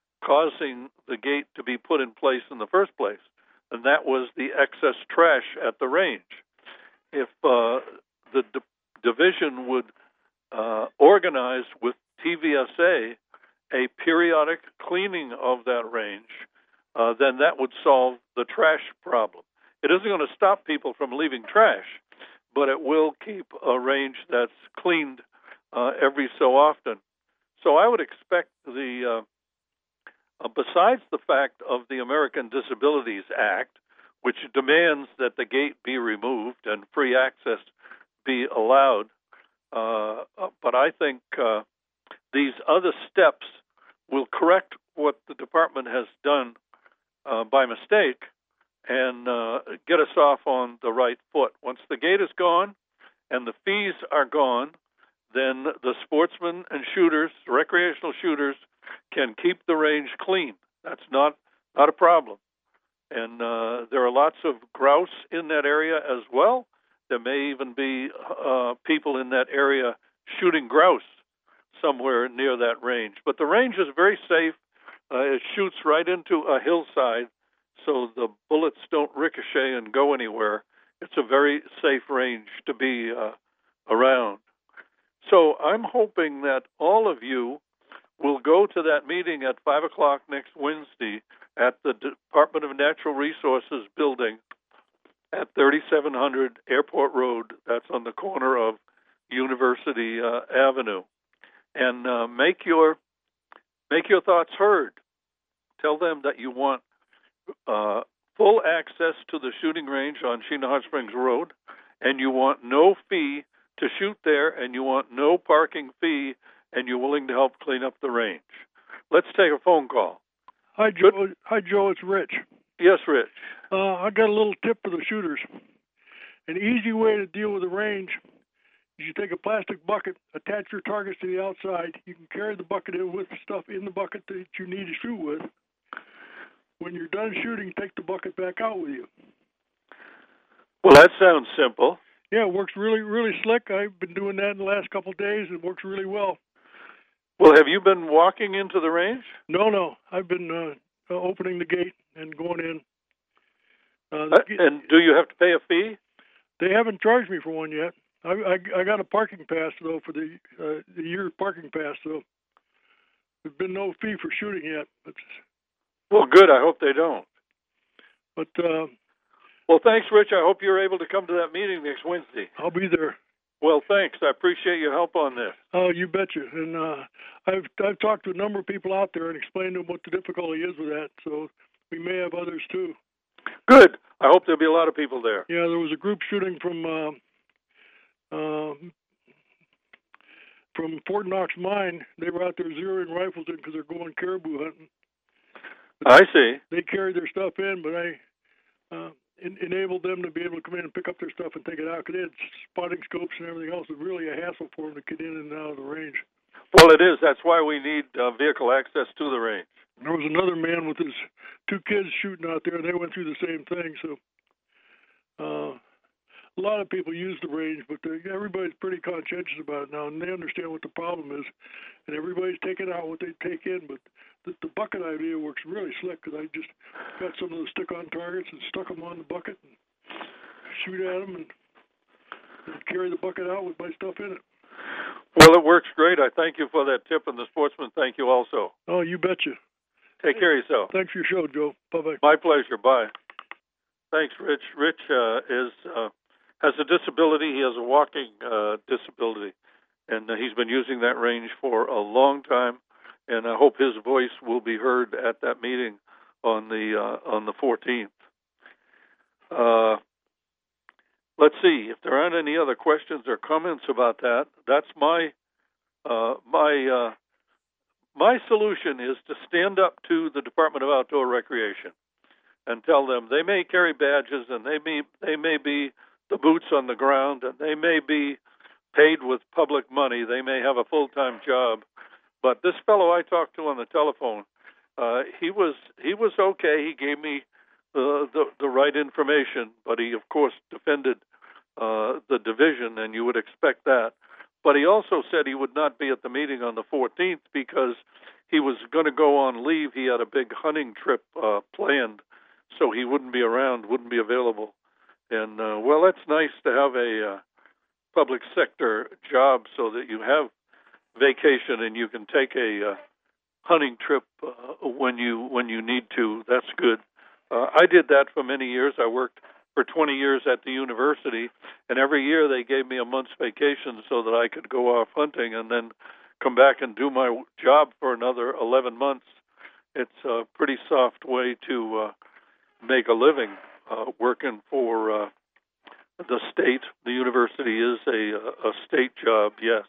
causing the gate to be put in place in the first place, and that was the excess trash at the range. If uh, the d- division would uh, organize with T V S A a periodic cleaning of that range, uh, then that would solve the trash problem. It isn't going to stop people from leaving trash, but it will keep a range that's cleaned uh, every so often. So I would expect the, uh, uh, besides the fact of the American Disabilities Act, which demands that the gate be removed and free access be allowed, uh, uh, but I think uh, these other steps will correct what the department has done uh, by mistake and uh, get us off on the right foot. Once the gate is gone and the fees are gone, then the sportsmen and shooters, recreational shooters, can keep the range clean. That's not, not a problem. And uh, there are lots of grouse in that area as well. There may even be uh, people in that area shooting grouse somewhere near that range. But the range is very safe. Uh, it shoots right into a hillside, so the bullets don't ricochet and go anywhere. It's a very safe range to be uh, around. So I'm hoping that all of you will go to that meeting at five o'clock next Wednesday at the Department of Natural Resources building at thirty-seven hundred Airport Road. That's on the corner of University uh, Avenue. And uh, make your make your thoughts heard. Tell them that you want uh, full access to the shooting range on Chena Hot Springs Road, and you want no fee to shoot there, and you want no parking fee, and you're willing to help clean up the range. Let's take a phone call. Hi, Joe. Good. Hi, Joe. It's Rich. Yes, Rich. Uh, I got a little tip for the shooters. An easy way to deal with the range is you take a plastic bucket, attach your targets to the outside. You can carry the bucket in with the stuff in the bucket that you need to shoot with. When you're done shooting, take the bucket back out with you. Well, that sounds simple. Yeah, it works really, really slick. I've been doing that in the last couple of days. It works really well. Well, have you been walking into the range? No, no. I've been uh, uh, opening the gate and going in. Uh, uh, and do you have to pay a fee? They haven't charged me for one yet. I I, I got a parking pass though for the uh, the year parking pass though. There's been no fee for shooting yet. But, well, good. I hope they don't. But uh, well, thanks, Rich. I hope you're able to come to that meeting next Wednesday. I'll be there. Well, thanks. I appreciate your help on this. Oh, you betcha. And uh, I've I've talked to a number of people out there and explained to them what the difficulty is with that. So we may have others too. Good. I hope there'll be a lot of people there. Yeah, there was a group shooting from uh, uh, from Fort Knox Mine. They were out there zeroing rifles in because they're going caribou hunting. But I see. They carried their stuff in, but I uh, en- enabled them to be able to come in and pick up their stuff and take it out. Because they had spotting scopes and everything else. It was really a hassle for them to get in and out of the range. Well, it is. That's why we need uh, vehicle access to the range. There was another man with his two kids shooting out there, and they went through the same thing. So uh, a lot of people use the range, but everybody's pretty conscientious about it now, and they understand what the problem is. And everybody's taking out what they take in, but the, the bucket idea works really slick because I just got some of those stick-on targets and stuck them on the bucket and shoot at them and, and carry the bucket out with my stuff in it. Well, it works great. I thank you for that tip, and the sportsman thank you also. Oh, you betcha. Take care of yourself. Thanks for your show, Joe. Bye-bye. My pleasure. Bye. Thanks, Rich. Rich uh, is uh, has a disability. He has a walking uh, disability, and uh, he's been using that range for a long time, and I hope his voice will be heard at that meeting on the uh, on the fourteenth. Uh, let's see. If there aren't any other questions or comments about that, that's my uh, my... Uh, My solution is to stand up to the Department of Outdoor Recreation and tell them they may carry badges and they may they may be the boots on the ground and they may be paid with public money. They may have a full-time job. But this fellow I talked to on the telephone, uh, he was he was okay. He gave me uh, the the right information, but he of course defended uh, the division, and you would expect that. But he also said he would not be at the meeting on the fourteenth because he was going to go on leave. He had a big hunting trip uh, planned, so he wouldn't be around, wouldn't be available. And, uh, well, that's nice to have a uh, public sector job so that you have vacation and you can take a uh, hunting trip uh, when you when you need to. That's good. Uh, I did that for many years. I worked for twenty years at the university, and every year they gave me a month's vacation so that I could go off hunting and then come back and do my job for another eleven months. It's a pretty soft way to uh, make a living uh, working for uh, the state. The university is a, a state job, yes.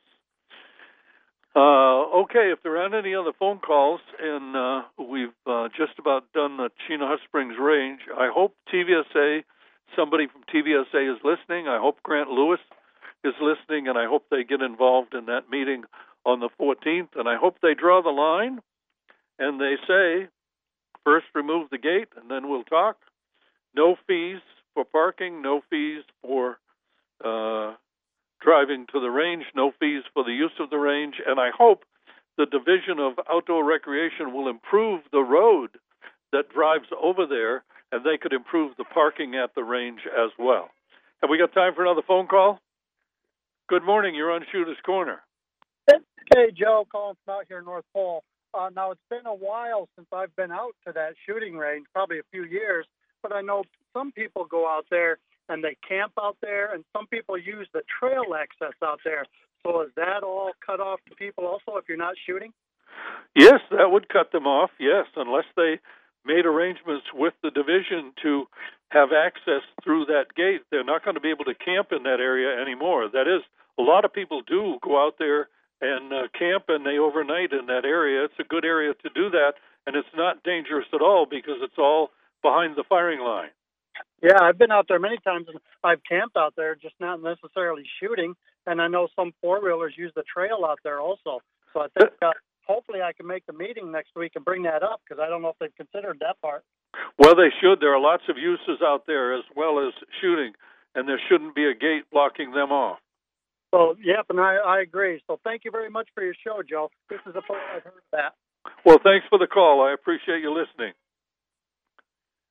Uh, okay, if there aren't any other phone calls, and uh, we've uh, just about done the Chino Hot Springs Range, I hope T V S A Somebody from T V S A is listening. I hope Grant Lewis is listening, and I hope they get involved in that meeting on the fourteenth. And I hope they draw the line and they say, first remove the gate, and then we'll talk. No fees for parking, no fees for uh, driving to the range, no fees for the use of the range. And I hope the Division of Outdoor Recreation will improve the road that drives over there, and they could improve the parking at the range as well. Have we got time for another phone call? Good morning. You're on Shooter's Corner. Hey, Joe, calling from out here in North Pole. Uh, now, it's been a while since I've been out to that shooting range, probably a few years, but I know some people go out there and they camp out there, and some people use the trail access out there. So is that all cut off to people also if you're not shooting? Yes, that would cut them off, yes, unless they made arrangements with the division to have access through that gate. They're not going to be able to camp in that area anymore. That is, a lot of people do go out there and uh, camp, and they overnight in that area. It's a good area to do that, and it's not dangerous at all because it's all behind the firing line. Yeah, I've been out there many times, and I've camped out there, just not necessarily shooting, and I know some four-wheelers use the trail out there also. So I think uh, hopefully I can make the meeting next week and bring that up because I don't know if they've considered that part. Well, they should. There are lots of uses out there as well as shooting, and there shouldn't be a gate blocking them off. So, yep, and I, I agree. So thank you very much for your show, Joe. This is the first I've heard of that. Well, thanks for the call. I appreciate you listening.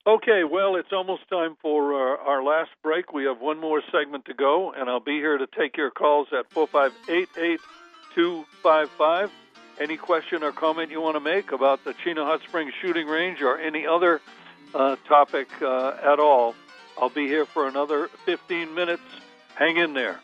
Okay, well, it's almost time for uh, our last break. We have one more segment to go, and I'll be here to take your calls at four five eight eight two five five. Any question or comment you want to make about the Chino Hot Springs shooting range or any other uh, topic uh, at all, I'll be here for another fifteen minutes. Hang in there.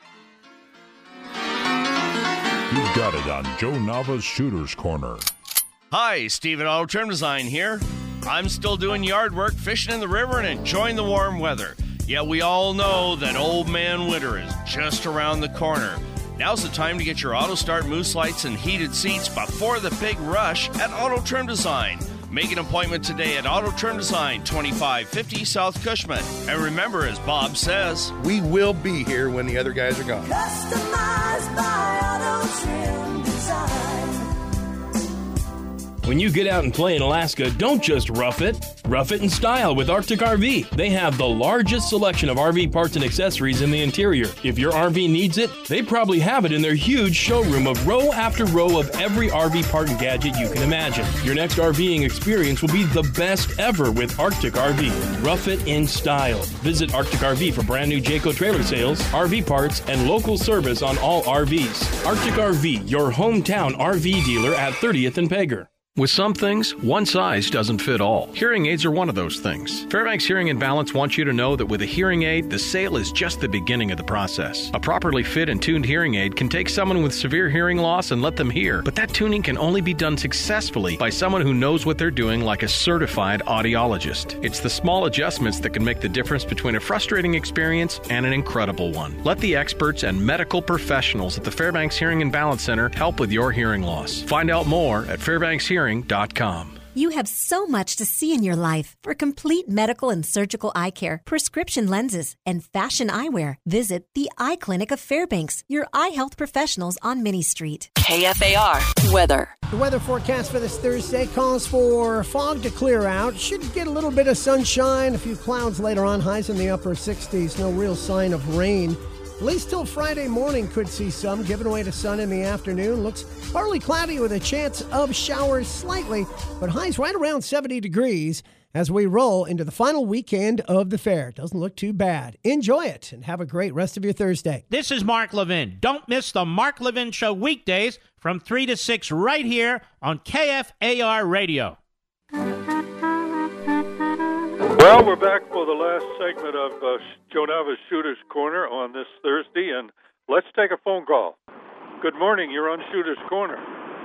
You've got it on Joe Nava's Shooter's Corner. Hi, Steven Auto Trim Design here. I'm still doing yard work, fishing in the river, and enjoying the warm weather. Yet we all know that old man winter is just around the corner. Now's the time to get your auto start moose lights and heated seats before the big rush at Auto Trim Design. Make an appointment today at Auto Trim Design, twenty-five fifty South Cushman. And remember, as Bob says, we will be here when the other guys are gone. Customized by Auto Trim Design. When you get out and play in Alaska, don't just rough it. Rough it in style with Arctic R V. They have the largest selection of R V parts and accessories in the interior. If your R V needs it, they probably have it in their huge showroom of row after row of every R V part and gadget you can imagine. Your next RVing experience will be the best ever with Arctic R V. Rough it in style. Visit Arctic R V for brand new Jayco trailer sales, R V parts, and local service on all R Vs. Arctic R V, your hometown R V dealer at thirtieth and Pager. With some things, one size doesn't fit all. Hearing aids are one of those things. Fairbanks Hearing and Balance wants you to know that with a hearing aid, the sale is just the beginning of the process. A properly fit and tuned hearing aid can take someone with severe hearing loss and let them hear, but that tuning can only be done successfully by someone who knows what they're doing, like a certified audiologist. It's the small adjustments that can make the difference between a frustrating experience and an incredible one. Let the experts and medical professionals at the Fairbanks Hearing and Balance Center help with your hearing loss. Find out more at fairbanks hearing dot com. You have so much to see in your life. For complete medical and surgical eye care, prescription lenses, and fashion eyewear, visit the Eye Clinic of Fairbanks, your eye health professionals on Minnie Street. K F A R weather. The weather forecast for this Thursday calls for fog to clear out. Should get a little bit of sunshine, a few clouds later on, highs in the upper sixties. No real sign of rain. At least till Friday morning could see some, giving way to sun in the afternoon. Looks partly cloudy with a chance of showers slightly, but highs right around seventy degrees as we roll into the final weekend of the fair. Doesn't look too bad. Enjoy it and have a great rest of your Thursday. This is Mark Levin. Don't miss the Mark Levin Show weekdays from three to six right here on K F A R Radio. Well, we're back for the last segment of uh, Joe Nava's Shooter's Corner on this Thursday, and let's take a phone call. Good morning. You're on Shooter's Corner.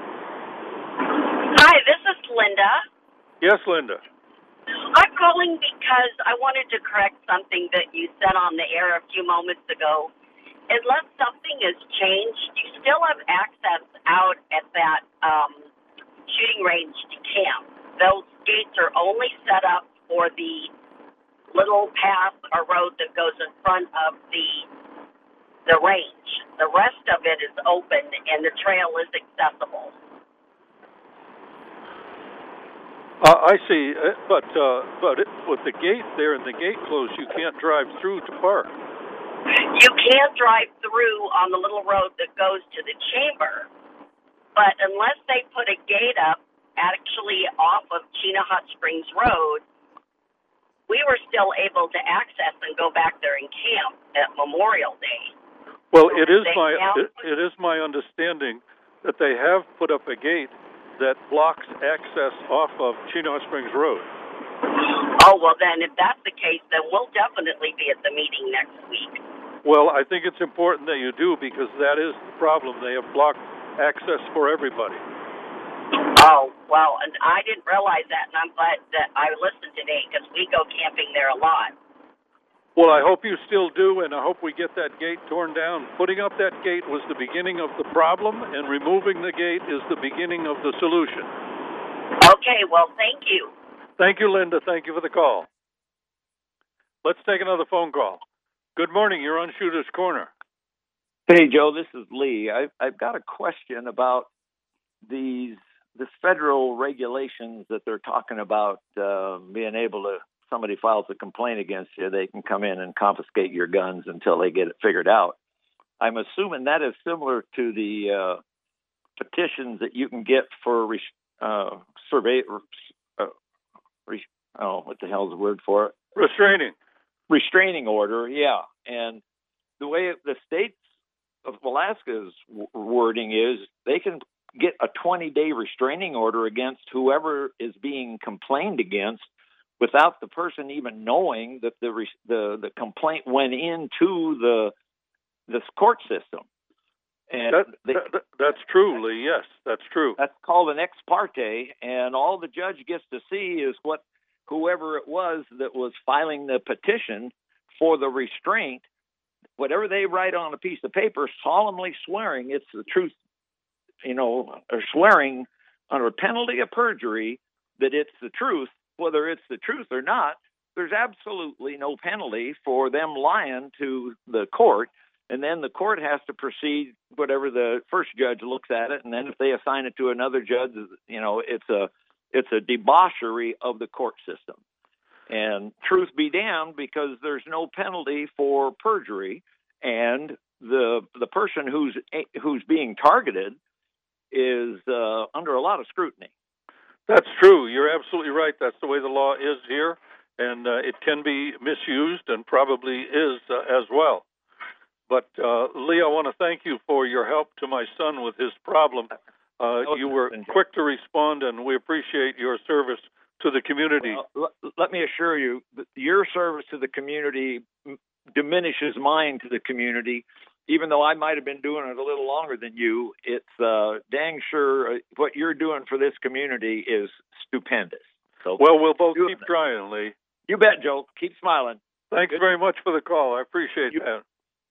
Hi, this is Linda. Yes, Linda. I'm calling because I wanted to correct something that you said on the air a few moments ago. Unless something has changed, you still have access out at that um, shooting range to camp. Those gates are only set up for the little path or road that goes in front of the the range. The rest of it is open and the trail is accessible. Uh, I see, but uh, but it, with the gate there and the gate closed, you can't drive through to park. You can't drive through on the little road that goes to the chamber, but unless they put a gate up actually off of Chino Hot Springs Road, we were still able to access and go back there and camp at Memorial Day. Well, it is They my now- it, it is my understanding that they have put up a gate that blocks access off of Chino Hot Springs Road. Oh, well then, if that's the case, then we'll definitely be at the meeting next week. Well, I think it's important that you do because that is the problem. They have blocked access for everybody. Oh, well, and I didn't realize that, and I'm glad that I listened today because we go camping there a lot. Well, I hope you still do, and I hope we get that gate torn down. Putting up that gate was the beginning of the problem, and removing the gate is the beginning of the solution. Okay, well, thank you. Thank you, Linda. Thank you for the call. Let's take another phone call. Good morning. You're on Shooter's Corner. Hey, Joe, this is Lee. I've, I've got a question about these this federal regulations that they're talking about, uh, being able to, somebody files a complaint against you, they can come in and confiscate your guns until they get it figured out. I'm assuming that is similar to the uh, petitions that you can get for uh, survey, uh, oh, what the hell's the word for it? Restraining. Restraining order, yeah. And the way the states of Alaska's w- wording is, they can get a twenty-day restraining order against whoever is being complained against without the person even knowing that the re- the, the complaint went into the this court system. And that, they, that, that's true, Lee. Yes, that's true. That's called an ex parte, and all the judge gets to see is what whoever it was that was filing the petition for the restraint, whatever they write on a piece of paper, solemnly swearing it's the truth, you know, or swearing under penalty of perjury that it's the truth, whether it's the truth or not. There's absolutely no penalty for them lying to the court. And then the court has to proceed, whatever the first judge looks at it, and then if they assign it to another judge, you know, it's a it's a debauchery of the court system. And truth be damned, because there's no penalty for perjury, and the the person who's who's being targeted is uh, under a lot of scrutiny. That's true. You're absolutely right. That's the way the law is here, and uh, it can be misused, and probably is uh, as well. But, uh, Lee, I want to thank you for your help to my son with his problem. Uh, you were quick to respond, and we appreciate your service to the community. Well, l- let me assure you, that your service to the community diminishes mine to the community. Even though I might have been doing it a little longer than you, it's uh, dang sure what you're doing for this community is stupendous. So, well, we'll both keep it. trying, Lee. You bet, Joe. Keep smiling. Thanks Good. very much for the call. I appreciate you. that.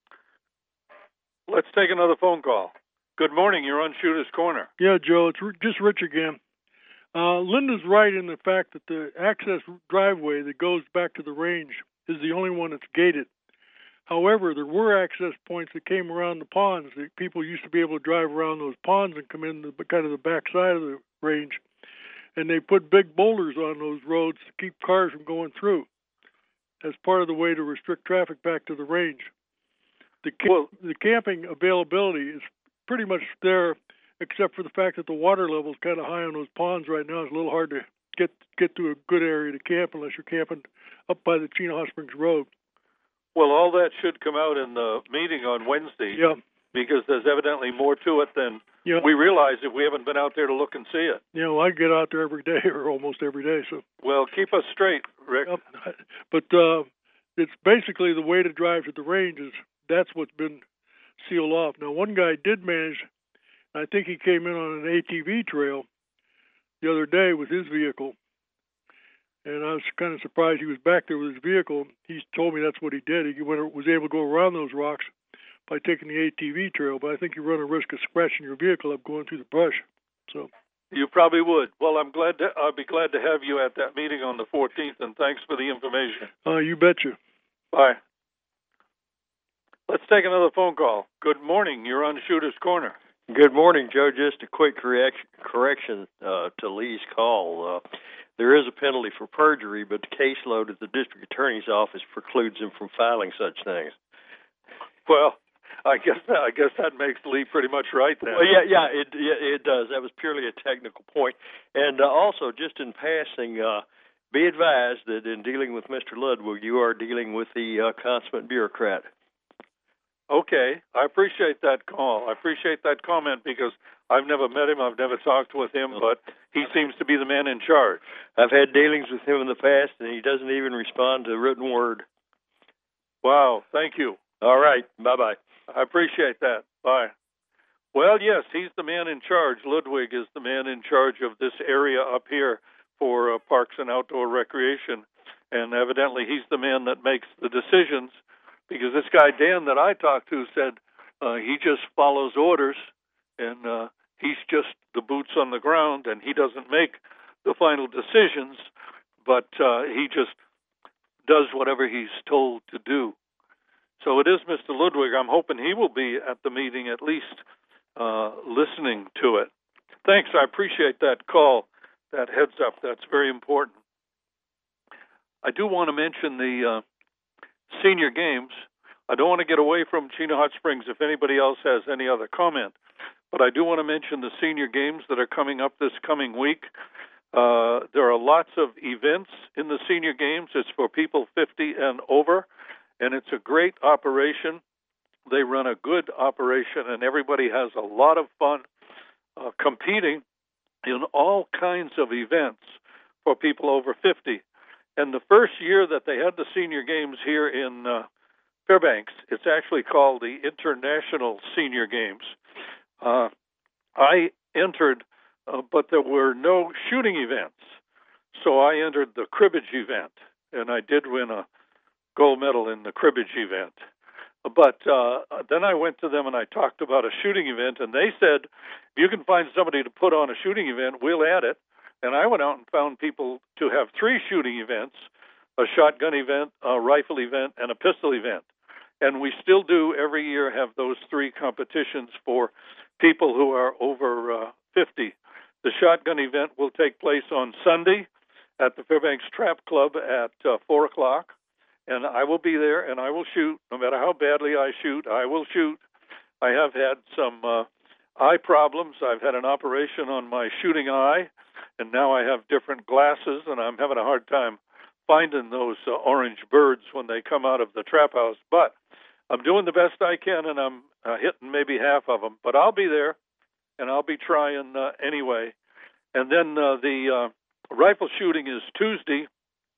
Let's take another phone call. Good morning. You're on Shooter's Corner. Yeah, Joe. It's just Rich again. Uh, Linda's right in the fact that the access driveway that goes back to the range is the only one that's gated. However, there were access points that came around the ponds. That people used to be able to drive around those ponds and come in the kind of the back side of the range. And they put big boulders on those roads to keep cars from going through as part of the way to restrict traffic back to the range. The, ca- well, the camping availability is pretty much there, except for the fact that the water level is kind of high on those ponds right now. It's a little hard to get get to a good area to camp unless you're camping up by the Chino Hot Springs Road. Well, all that should come out in the meeting on Wednesday. Yeah. Because there's evidently more to it than yeah. we realize if we haven't been out there to look and see it. Yeah, well, I get out there every day or almost every day. So. Well, keep us straight, Rick. Yep. But uh, it's basically the way to drive to the range is that's what's been sealed off. Now, one guy did manage, I think he came in on an A T V trail the other day with his vehicle, and I was kind of surprised he was back there with his vehicle. He told me that's what he did. He went, was able to go around those rocks by taking the A T V trail, but I think you run a risk of scratching your vehicle up going through the brush. So you probably would. Well, I'm glad to, I'll be glad to have you at that meeting on the fourteenth, and thanks for the information. Uh, you betcha. Bye. Let's take another phone call. Good morning. You're on Shooter's Corner. Good morning, Joe. Just a quick correction, correction uh, to Lee's call. Uh, there is a penalty for perjury, but the caseload at the district attorney's office precludes him from filing such things. Well, I guess I guess that makes Lee pretty much right then. Well, yeah, yeah, it yeah, it does. That was purely a technical point. And uh, also, just in passing, uh, be advised that in dealing with Mister Ludwig, you are dealing with the uh, consummate bureaucrat. Okay, I appreciate that call. I appreciate that comment because I've never met him, I've never talked with him, but he seems to be the man in charge. I've had dealings with him in the past, and he doesn't even respond to a written word. Wow, thank you. All right, bye-bye. I appreciate that. Bye. Well, yes, he's the man in charge. Ludwig is the man in charge of this area up here for uh, parks and outdoor recreation, and evidently he's the man that makes the decisions. Because this guy, Dan, that I talked to said uh, he just follows orders, and uh, he's just the boots on the ground, and he doesn't make the final decisions, but uh, he just does whatever he's told to do. So it is Mister Ludwig. I'm hoping he will be at the meeting at least uh, listening to it. Thanks. I appreciate that call, that heads up. That's very important. I do want to mention the... Uh, Senior Games. I don't want to get away from Chino Hot Springs if anybody else has any other comment, but I do want to mention the Senior Games that are coming up this coming week. Uh, there are lots of events in the senior games. It's for people fifty and over, and it's a great operation. They run a good operation, and everybody has a lot of fun uh, competing in all kinds of events for people over fifty. And the first year that they had the senior games here in uh, Fairbanks, it's actually called the International Senior Games. Uh, I entered, uh, but there were no shooting events. So I entered the cribbage event, and I did win a gold medal in the cribbage event. But uh, then I went to them and I talked about a shooting event, and they said, if you can find somebody to put on a shooting event, we'll add it. And I went out and found people to have three shooting events, a shotgun event, a rifle event, and a pistol event. And we still do every year have those three competitions for people who are over uh, fifty. The shotgun event will take place on Sunday at the Fairbanks Trap Club at uh, four o'clock. And I will be there, and I will shoot. No matter how badly I shoot, I will shoot. I have had some uh, eye problems. I've had an operation on my shooting eye, and now I have different glasses, and I'm having a hard time finding those uh, orange birds when they come out of the trap house. But I'm doing the best I can, and I'm uh, hitting maybe half of them. But I'll be there, and I'll be trying uh, anyway. And then uh, the uh, rifle shooting is Tuesday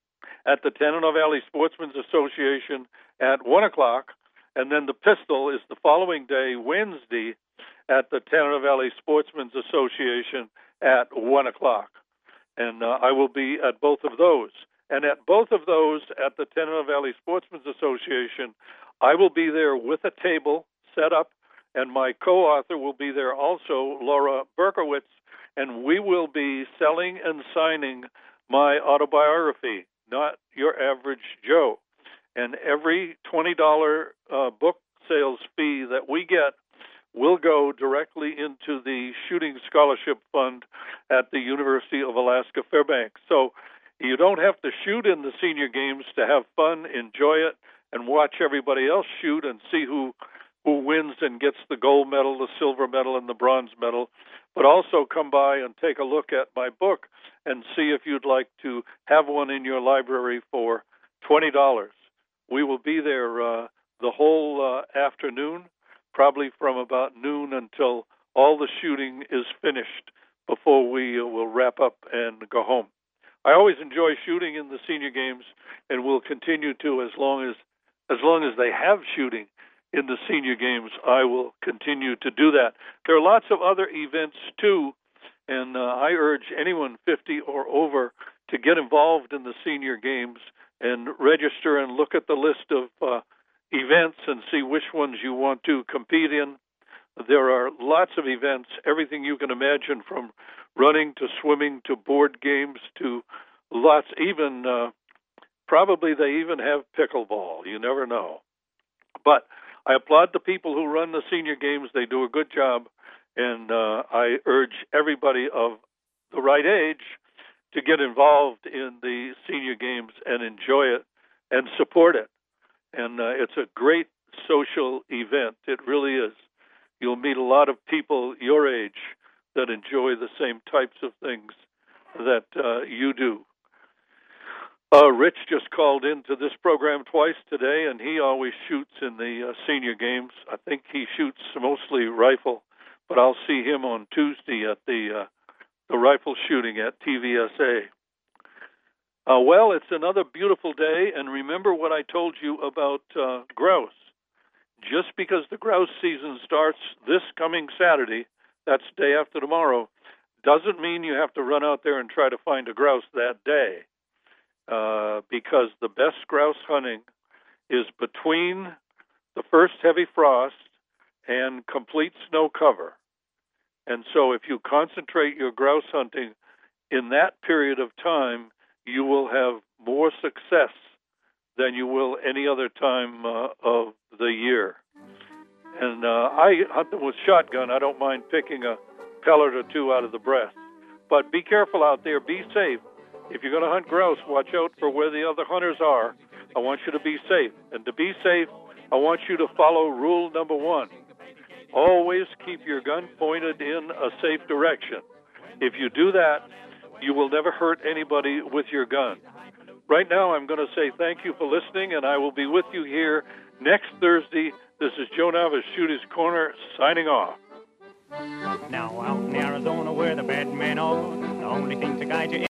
at the Tanana Valley Sportsmen's Association at one o'clock, and then the pistol is the following day, Wednesday, at the Tanana Valley Sportsmen's Association at one o'clock. And uh, I will be at both of those. And at both of those, at the Tanana Valley Sportsmen's Association, I will be there with a table set up, and my co-author will be there also, Laura Berkowitz, and we will be selling and signing my autobiography, Not Your Average Joe. And every twenty dollars uh, book sales fee that we get will go directly into the Shooting Scholarship Fund at the University of Alaska Fairbanks. So you don't have to shoot in the senior games to have fun, enjoy it, and watch everybody else shoot and see who who wins and gets the gold medal, the silver medal, and the bronze medal, but also come by and take a look at my book and see if you'd like to have one in your library for twenty dollars. We will be there uh, the whole uh, afternoon, probably from about noon until all the shooting is finished before we uh, will wrap up and go home. I always enjoy shooting in the senior games, and will continue to as long as as long as they have shooting in the senior games. I will continue to do that. There are lots of other events too, and uh, I urge anyone fifty or over to get involved in the senior games and register and look at the list of uh, events and see which ones you want to compete in. There are lots of events, everything you can imagine, from running to swimming to board games to lots, even uh, probably they even have pickleball. You never know. But I applaud the people who run the senior games. They do a good job, and uh, I urge everybody of the right age to get involved in the senior games and enjoy it and support it. And uh, it's a great social event. It really is. You'll meet a lot of people your age that enjoy the same types of things that uh, you do. Uh, Rich just called into this program twice today, and he always shoots in the uh, senior games. I think he shoots mostly rifle, but I'll see him on Tuesday at the uh, the rifle shooting at T V S A. Uh, well, it's another beautiful day, and remember what I told you about uh, grouse. Just because the grouse season starts this coming Saturday, that's day after tomorrow, doesn't mean you have to run out there and try to find a grouse that day. Uh, because the best grouse hunting is between the first heavy frost and complete snow cover. And so if you concentrate your grouse hunting in that period of time, you will have more success than you will any other time uh, of the year. And uh, I hunt them with shotgun. I don't mind picking a pellet or two out of the breast. But be careful out there. Be safe. If you're going to hunt grouse, watch out for where the other hunters are. I want you to be safe. And to be safe, I want you to follow rule number one. Always keep your gun pointed in a safe direction. If you do that, you will never hurt anybody with your gun. Right now, I'm going to say thank you for listening, and I will be with you here next Thursday. This is Joe Nava's Shooter's Corner, signing off. Now out in Arizona where the bad men are, the only thing to guide you